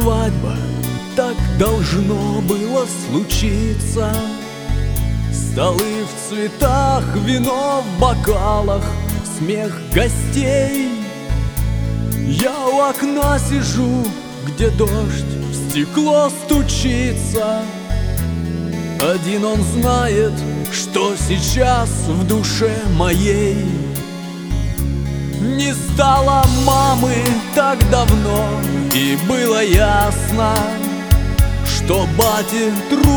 свадьба, так должно было случиться. Столы в цветах, вино в бокалах, смех гостей. Я у окна сижу, где дождь в стекло стучится. Один он знает, что сейчас в душе моей. Не стало мамы так давно, и было ясно, что бате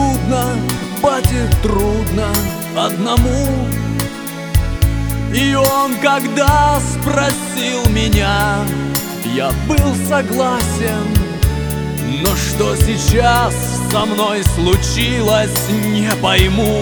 трудно одному. И он, когда спросил меня, я был согласен. Но что сейчас со мной случилось, не пойму.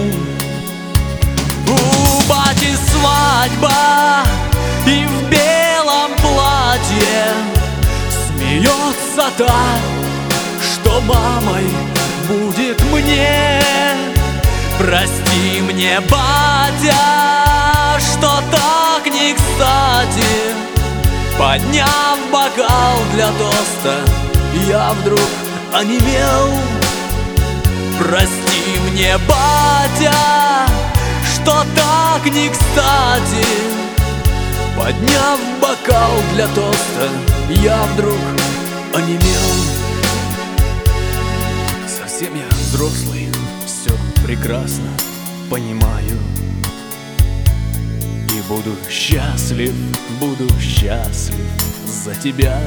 У бати свадьба, и в белом платье смеется та, что мамой будет мне. Прости мне, батя, что так не кстати. Подняв бокал для тоста, я вдруг онемел. Прости мне, батя, что так не кстати. Подняв бокал для тоста, я вдруг онемел. Совсем я взрослый, все прекрасно понимаю. И буду счастлив за тебя.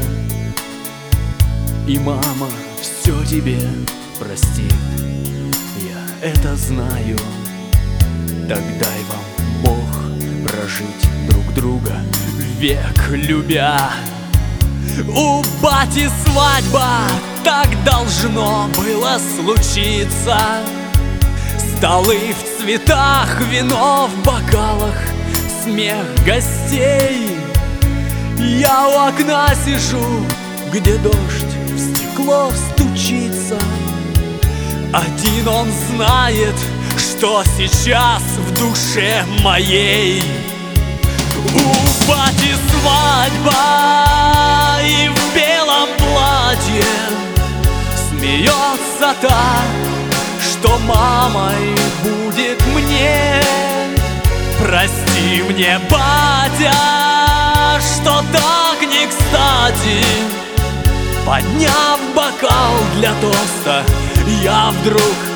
И мама все тебе простит, я это знаю. Так дай вам Бог прожить друг друга век любя. У бати свадьба, так должно было случиться. Столы в цветах, вино в бокалах, смех гостей. Я у окна сижу, где дождь в стекло стучится. Один он знает, что сейчас в душе моей. У бати свадьба, и в белом платье смеется та, что мамой будет мне. Прости мне, батя, что так не кстати. Подняв бокал для тоста, я вдруг